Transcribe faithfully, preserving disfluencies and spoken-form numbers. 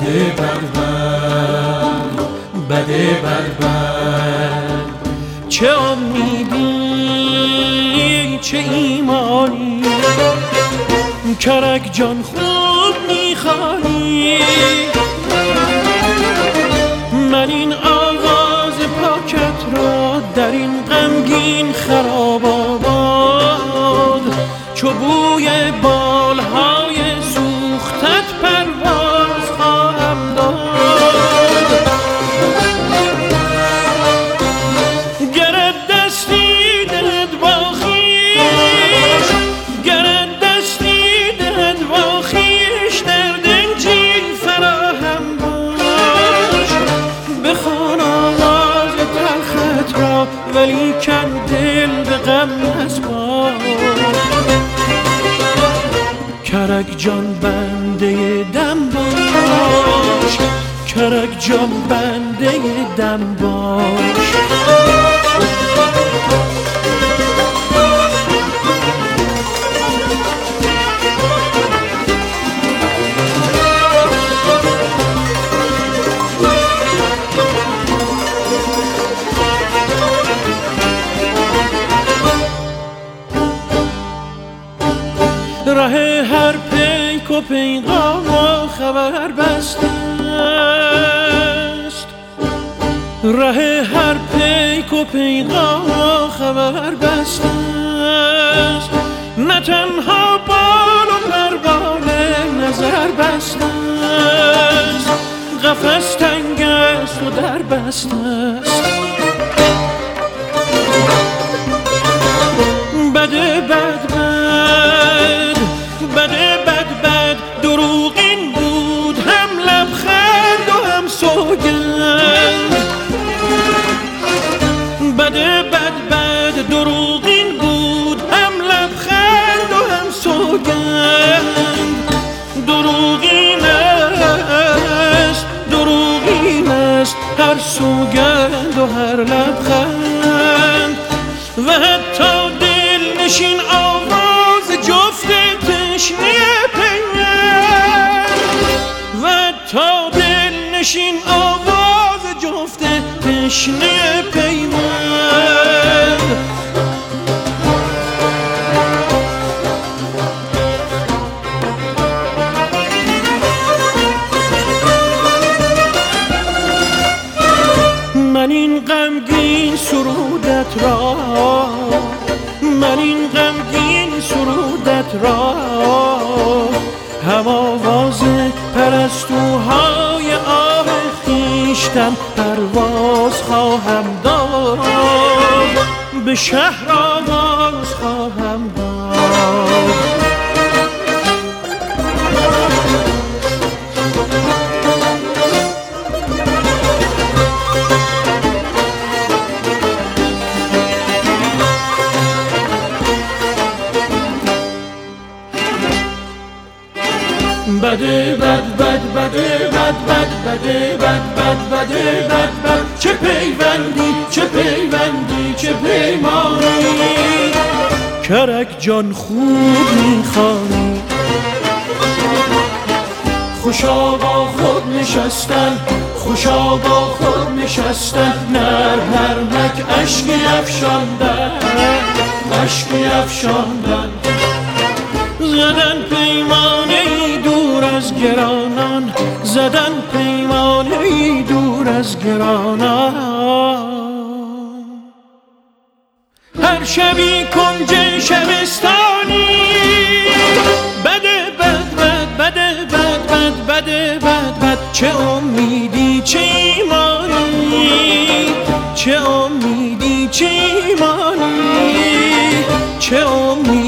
بده بد بد بده بد بد. چه امیدی چه ایمانی کرک جان خوب میخوانی. من این آواز پاکت را در این غمگین خراب آباد چو بوی بالهای سوختت پرواز خواهم داد. گرت دستی دهد با خویش، گرت دستی دهد با خویش در دنجی فراهم باش. بخوان آواز تلخت را ولی کن دل به غم نسپار. کرک جان بنده دم باش، کرک جان بنده دم باش. ره هر پیک و پیغام و خبر بسته است، ره هر پیک و پیغام و خبر بسته است. نه تنها بال و پروال نظر بسته است، قفس تنگ است و در بسته است. بده بد بد بده بد بد دروغین بود هم لبخند و هم سوگند. بده بد بد دروغین بود هم لبخند و هم سوگند. دروغین است دروغین است هر سوگند و هر لبخند. و حتی دل نشین آواز جفت تشنه پیوند، و تا دل نشین آواز جفت تشنه پیوند. من این غمگین سرودت را، من این غمگین سرودت را هم آواز پرستوهای آه خویشتن پرواز خواهم داد. به شهر آواز خواهم داد. بده بد بد بده بد بد بده بد بد بده بد بد. چه پیوندی چه پیوندی چه پیمانی کرک جان خوب میخوانی. خوشا با خود نشستن، خوشا با خود نشستن. نرم نرمک اشکی افشاندن، اشکی افشاندن. زدن پیمانه ای دور از گرانان، زدن پیمانه ای دور از گرانان. هر شبی کنج شبستانی بده بد بد بده بد بد بده بد بد. چه امیدی چه ایمانی، چه امیدی چه ایمانی، چه امیدی